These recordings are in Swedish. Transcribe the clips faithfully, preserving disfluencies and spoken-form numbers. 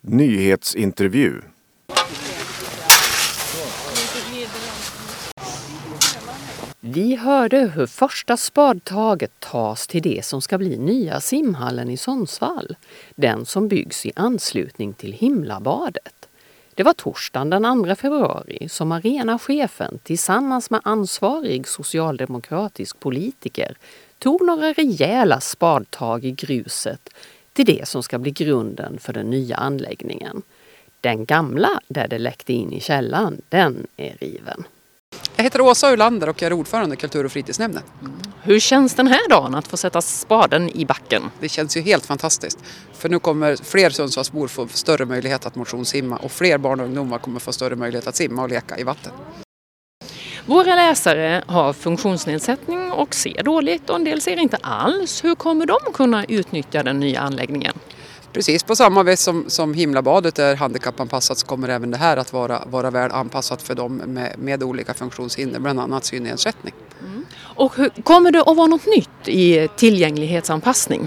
Nyhetsintervju. Vi hörde hur första spadtaget tas till det som ska bli nya simhallen i Sundsvall. Den som byggs i anslutning till Himlabadet. Det var torsdagen den andra februari som arenachefen tillsammans med ansvarig socialdemokratisk politiker tog några rejäla spadtag i gruset till det som ska bli grunden för den nya anläggningen. Den gamla, där det läckte in i källan, den är riven. Jag heter Åsa Ulander och jag är ordförande i kultur- och fritidsnämnden. Hur känns den här dagen att få sätta spaden i backen? Det känns ju helt fantastiskt. För nu kommer fler Sundsvallsbor få större möjlighet att motionssimma och fler barn och ungdomar kommer få större möjlighet att simma och leka i vatten. Våra läsare har funktionsnedsättning och ser dåligt och en del ser inte alls. Hur kommer de kunna utnyttja den nya anläggningen? Precis på samma vis som, som Himlabadet är handikappanpassat så kommer även det här att vara, vara väl anpassat för dem med, med olika funktionshinder, bland annat synnedsättning. Mm. Och hur, kommer det att vara något nytt i tillgänglighetsanpassning?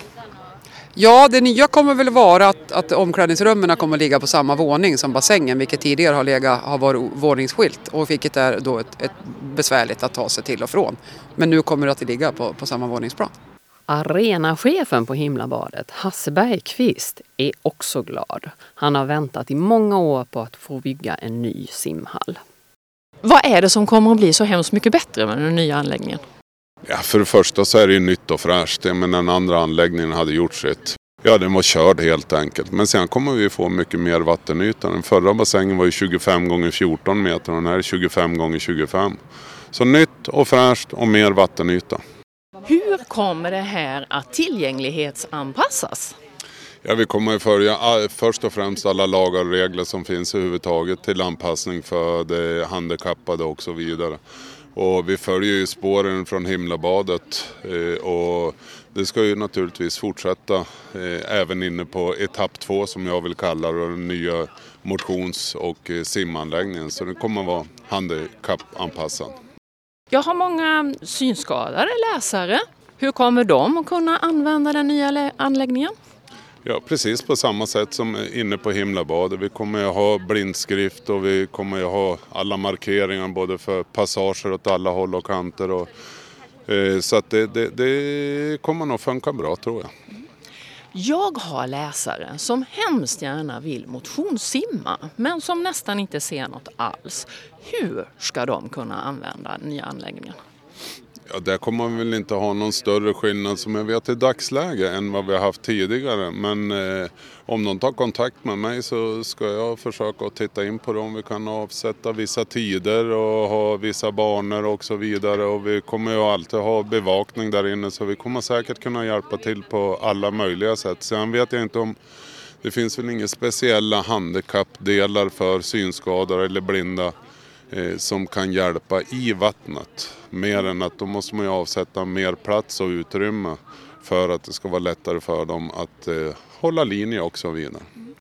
Ja, det nya kommer väl vara att, att omklädningsrummen kommer att ligga på samma våning som bassängen, vilket tidigare har, legat, har varit våningsskilt och vilket är då ett, ett besvärligt att ta sig till och från. Men nu kommer det att ligga på, på samma våningsplan. Arenachefen på Himlabadet, Hasse Bergqvist, är också glad. Han har väntat i många år på att få bygga en ny simhall. Vad är det som kommer att bli så hemskt mycket bättre med den nya anläggningen? Ja, för det första så är det ju nytt och fräscht, men den andra anläggningen hade gjort sitt. Ja, den var körd helt enkelt. Men sen kommer vi få mycket mer vattenyta. Den förra bassängen var ju tjugofem gånger fjorton meter och den här är tjugofem gånger tjugofem. Så nytt och fräscht och mer vattenyta. Hur kommer det här att tillgänglighetsanpassas? Ja, vi kommer att följa först och främst alla lagar och regler som finns överhuvudtaget till anpassning för de handikappade och så vidare. Och vi följer ju spåren från Himlabadet och det ska ju naturligtvis fortsätta även inne på etapp två som jag vill kalla det, den nya motions- och simanläggningen. Så det kommer att vara handikappanpassad. Jag har många synskadade läsare. Hur kommer de att kunna använda den nya anläggningen? Ja, precis på samma sätt som inne på Himlabadet. Vi kommer att ha blindskrift och vi kommer att ha alla markeringar både för passager åt alla håll och kanter. Och, eh, så att det, det, det kommer nog funka bra, tror jag. Jag har läsare som hemskt gärna vill motionssimma men som nästan inte ser något alls. Hur ska de kunna använda nya anläggningen? Ja, där kommer man väl inte ha någon större skillnad som jag vet i dagsläge än vad vi har haft tidigare. Men eh, om de tar kontakt med mig så ska jag försöka att titta in på dem. Vi kan avsätta vissa tider och ha vissa banor och så vidare. Och vi kommer ju alltid ha bevakning där inne så vi kommer säkert kunna hjälpa till på alla möjliga sätt. Sen vet jag inte om det finns väl inga speciella handikappdelar för synskadade eller blinda som kan hjälpa i vattnet. Mer än att då måste man ju avsätta mer plats och utrymme för att det ska vara lättare för dem att eh, hålla linje och så vidare.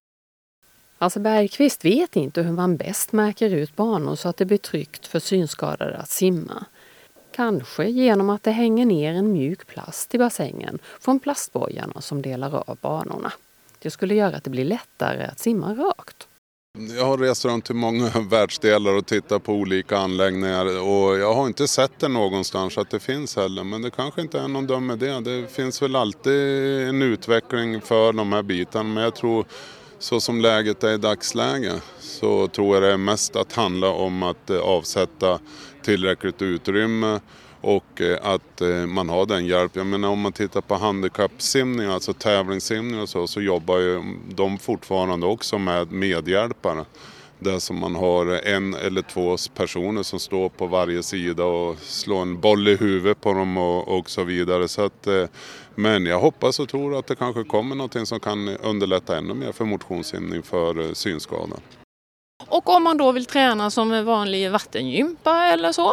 Alltså Bergqvist vet inte hur man bäst märker ut banor så att det blir tryggt för synskadade att simma. Kanske genom att det hänger ner en mjuk plast i bassängen från plastbojarna som delar av banorna. Det skulle göra att det blir lättare att simma rakt. Jag har rest runt till många världsdelar och tittat på olika anläggningar och jag har inte sett det någonstans att det finns heller, men det kanske inte är någon dum idé. Det finns väl alltid en utveckling för de här bitarna, men jag tror så som läget är i dagsläge så tror jag det är mest att handla om att avsätta tillräckligt utrymme och att man har den hjälp. Jag menar om man tittar på handikappsimning, alltså tävlingssimning och så, så jobbar ju de fortfarande också med medhjälpare. Där som man har en eller två personer som står på varje sida och slår en boll i huvudet på dem och, och så vidare. Så att, men jag hoppas och tror att det kanske kommer något som kan underlätta ännu mer för motionssimning för synskadade. Och om man då vill träna som en vanlig vattengympa eller så?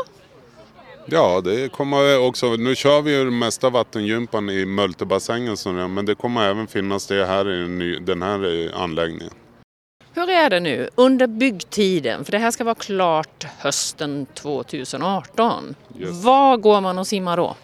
Ja, det kommer också. Nu kör vi ju den mesta vattengympan i Möltebassängen, men det kommer även finnas det här i den här anläggningen. Hur är det nu under byggtiden? För det här ska vara klart hösten tjugoarton. Yes. Var går man och simmar då?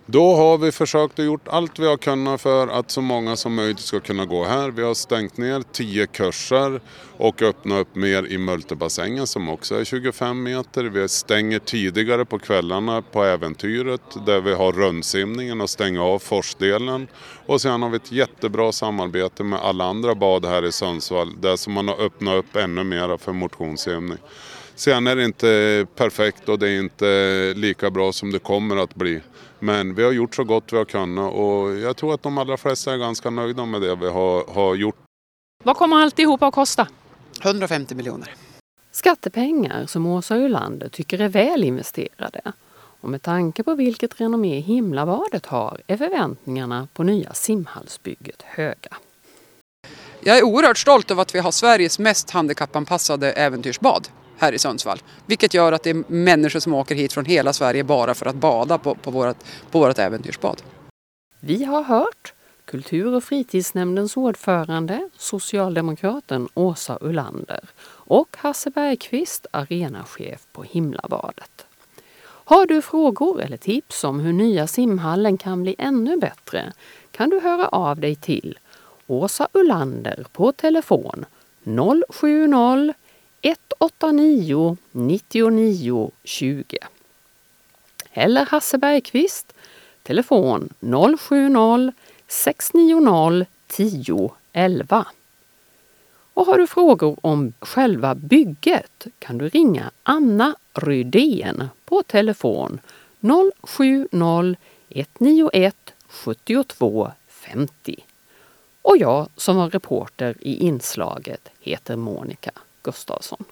Då har vi försökt och gjort allt vi har kunnat för att så många som möjligt ska kunna gå här. Vi har stängt ner tio kurser och öppnat upp mer i multibassängen som också är tjugofem meter. Vi stänger tidigare på kvällarna på äventyret där vi har rundsimningen och stänger av forsdelen. Och sen har vi ett jättebra samarbete med alla andra bad här i Sundsvall där som man har öppnat upp ännu mer för motionssimning. Sen är det inte perfekt och det är inte lika bra som det kommer att bli. Men vi har gjort så gott vi har kunnat och jag tror att de allra flesta är ganska nöjda med det vi har, har gjort. Vad kommer alltihopa att kosta? hundrafemtio miljoner. Skattepengar som Åsa Ullander tycker är väl investerade. Och med tanke på vilket renommé Himlabadet har är förväntningarna på nya simhallsbygget höga. Jag är oerhört stolt över att vi har Sveriges mest handikappanpassade äventyrsbad här i Sundsvall. Vilket gör att det är människor som åker hit från hela Sverige bara för att bada på, på, vårt, på vårt äventyrsbad. Vi har hört Kultur- och fritidsnämndens ordförande, socialdemokraten Åsa Ullander och Hasse Bergqvist, arenachef på Himlabadet. Har du frågor eller tips om hur nya simhallen kan bli ännu bättre kan du höra av dig till Åsa Ullander på telefon noll sju noll ett åtta nio nio nio tjugo eller Hasse Bergqvist telefon noll sju noll sex nio noll tio elva. Och har du frågor om själva bygget kan du ringa Anna Rydén på telefon noll sju noll ett nio ett sju två fem zero. Och jag som var reporter i inslaget heter Monica Gustafsson.